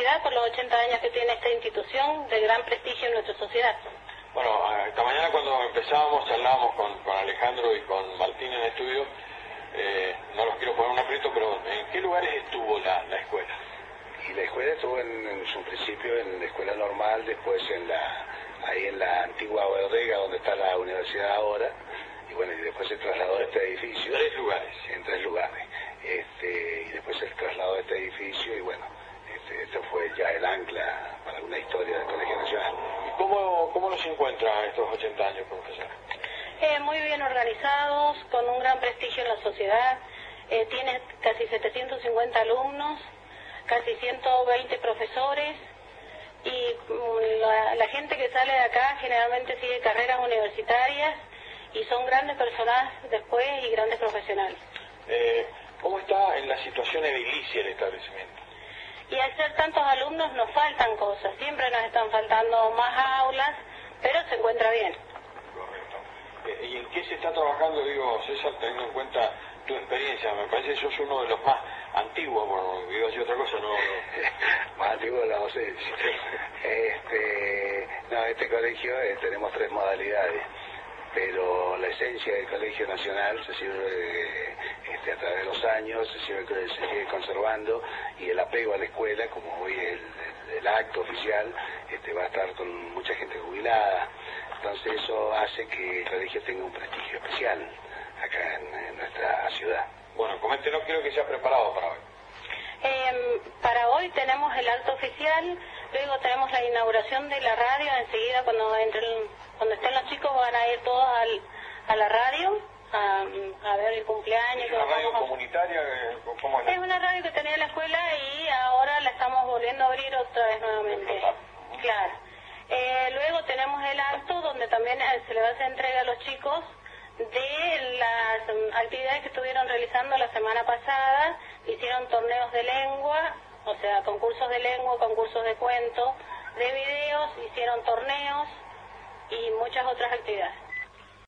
felicidad por los 80 años que tiene esta institución de gran prestigio en nuestra sociedad. Bueno, esta mañana cuando empezábamos charlábamos con Alejandro y con Martín en estudio, no los quiero poner un aprieto, pero ¿en qué lugares estuvo la escuela? Y la escuela estuvo en su principio en la escuela normal, después ahí en la antigua bodega donde está la universidad ahora, y bueno, y después se trasladó a este edificio. ¿Tres lugares? En 3 lugares. Y después se trasladó a este edificio y bueno, esto fue ya el ancla para una historia del Colegio Nacional. ¿Y cómo nos encuentra estos 80 años, profesor? Muy bien organizados, con un gran prestigio en la sociedad, tiene casi 750 alumnos, casi 120 profesores, y la gente que sale de acá generalmente sigue carreras universitarias y son grandes personas después y grandes profesionales. ¿Cómo está en la situación edilicia el establecimiento? Y al ser tantos alumnos nos faltan cosas, siempre nos están faltando más aulas, pero se encuentra bien. Correcto. ¿Y en qué se está trabajando, digo, César, teniendo en cuenta tu experiencia? Me parece que sos uno de los más antiguos, bueno, digo así otra cosa, no. Más antiguo de la docencia. No, este colegio tenemos 3 modalidades, pero la esencia del Colegio Nacional se sigue a través de los años, se sigue conservando, y el apego a la escuela, como hoy el acto oficial, va a estar con mucha gente jubilada, entonces eso hace que el colegio tenga un prestigio especial acá en nuestra ciudad. Bueno, coméntenos, quiero que sea preparado para hoy. Para hoy tenemos el acto oficial, luego tenemos la inauguración de la radio, enseguida cuando estén los chicos van a ir todos a la radio a ver el cumpleaños. ¿Es una radio comunitaria? ¿Cómo es? Es una radio que tenía la escuela y ahora la estamos volviendo a abrir otra vez nuevamente. Claro. Luego tenemos el acto donde también se le va a hacer entrega a los chicos de las actividades que estuvieron realizando la semana pasada. Hicieron torneos de lengua, o sea, concursos de lengua, concursos de cuento, de videos, hicieron torneos y muchas otras actividades.